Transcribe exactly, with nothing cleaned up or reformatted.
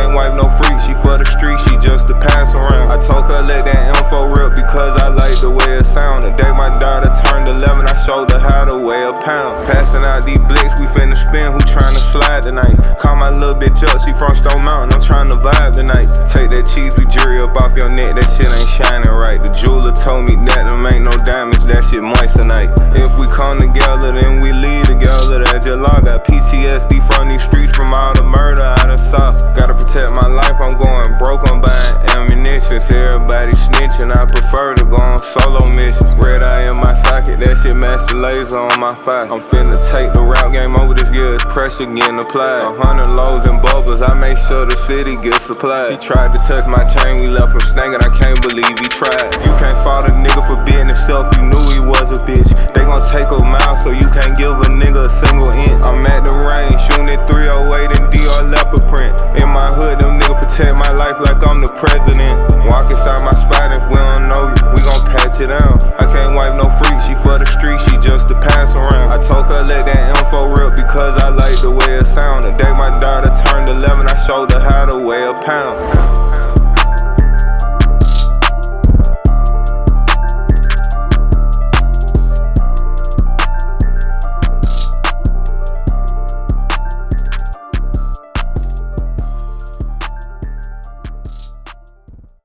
can't wipe no freak, she for the street, she just to pass around. I told her let that info rip because I like the way it sound. The day my daughter turned eleven, I showed her how to weigh a pound. Passing out these blicks, we finna spin, who tryna slide tonight? Call my little bitch up, she from Stone Mountain, I'm tryna vibe tonight. Take that cheesy jury up off your neck, that shit ain't shining right. The jeweler told me that them ain't no diamonds, that shit moist tonight. If we come together, then we leave together, that's your law. Got P T S D from these streets, from all the murder I done saw. Gotta protect my life, I'm going broke, I'm buying ammunition. Everybody snitching, I prefer to go on solo missions. Red eye in my socket, that shit master laser on my fire. I'm finna take the rap game over this year, it's pressure getting applied. A hundred lows and bubbles, I make sure the city gets supplied. He tried to touch my chain, we left him snagging, I can't believe he tried. You can't fault a nigga for being himself, you knew he was a bitch. They gon' take a mile, so you can't give a nigga a single inch. I'm at the range, shooting at three oh eight and D R leopard print. In my hood, them niggas protect my life like I'm the president. Walk inside my spot, if we don't know you, we gon' patch it down. I can't wipe no freak, she for the street, she just to pass around. I told her let that info rip because I like the way it sound. The day my daughter turned eleven, I showed her how to weigh a pound.